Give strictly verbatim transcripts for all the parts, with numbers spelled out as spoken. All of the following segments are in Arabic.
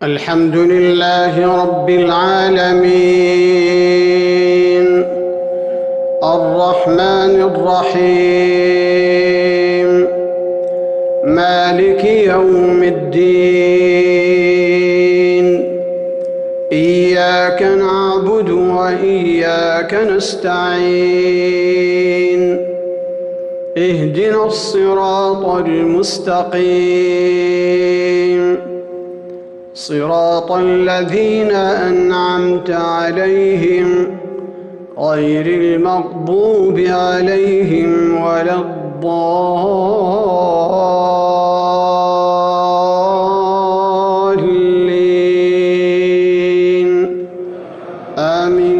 الحمد لله رب العالمين الرحمن الرحيم مالك يوم الدين إياك نعبد وإياك نستعين اهدنا الصراط المستقيم صراط الذين أنعمت عليهم غير المغضوب عليهم ولا الضالين آمين.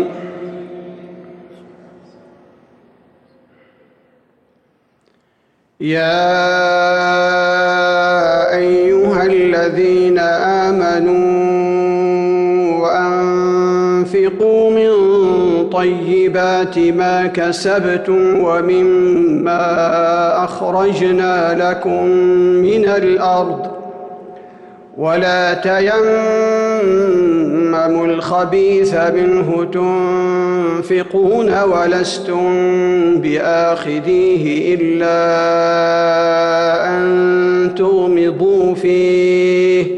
يا أيها الذين آمنوا وأنفقوا من طيبات ما كسبتم ومما أخرجنا لكم من الأرض ولا تيمموا الخبيث منه تنفقون ولستم بآخذيه إلا أن تغمضوا فيه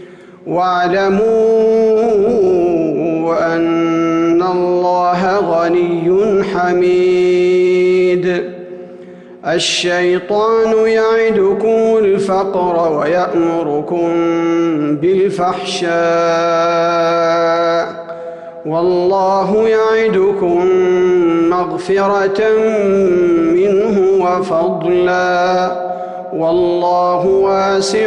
واعلموا أن الله غني حميد. الشيطان يعدكم الفقر ويأمركم بالفحشاء والله يعدكم مغفرة منه وفضلا والله واسع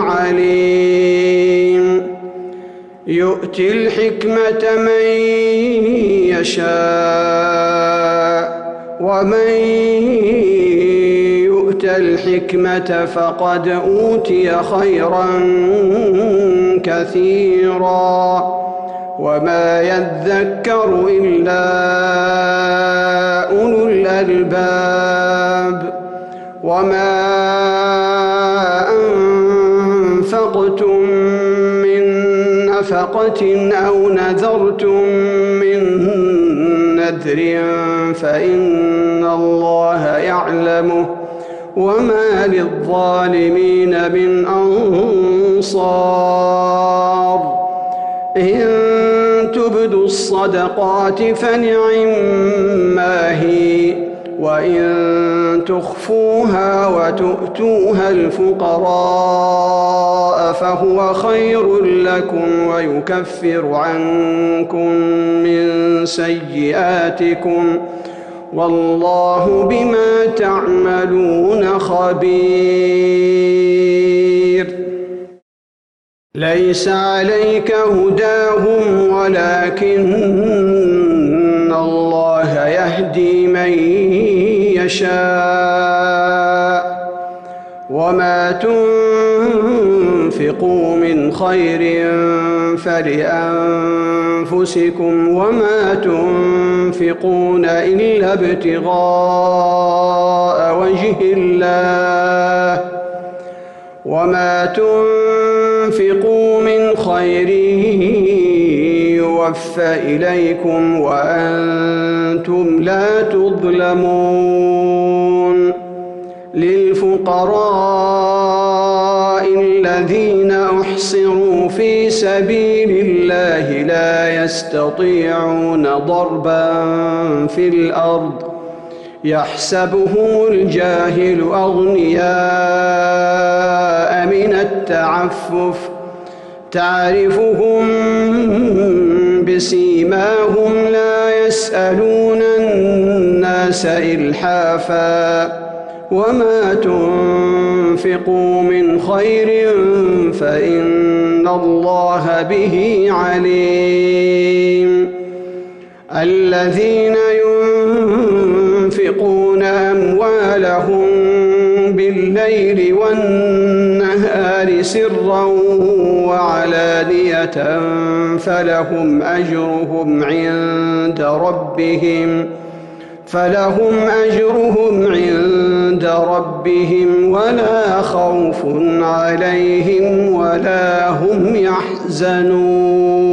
عليم. يؤتي الحكمة من يشاء ومن يؤت الحكمة فقد أوتي خيرا كثيرا وما يذكر إلا أولو الألباب. وما أنفقتم من نفقة أو نذرتم من نذر فإن الله يعلمه وما للظالمين من أنصار. إن تبدوا الصدقات فنعما هي وإن تخفوها وتؤتوها الفقراء فهو خير لكم ويكفر عنكم من سيئاتكم والله بما تعملون خبير. ليس عليك هداهم ولكن الله يهدي من يشاء وما تنفقوا من خير فلأنفسكم وما تنفقون إلا ابتغاء وجه الله وما تنفقوا من خير يوفى إليكم وأنتم لا تظلمون. للفقراء الذين أحصروا في سبيل الله لا يستطيعون ضربا في الأرض يحسبهم الجاهل أغنياء من التعفف تعرفهم بسيماهم لا يسألون الناس إلحافا وما تنفقوا من خير فإن الله به عليم. الذين ينفقون أموالهم بالليل والنهار سرا وعلانية فلهم أجرهم عند ربهم فلهم أجرهم عند ربهم ولا خوف عليهم ولا هم يحزنون.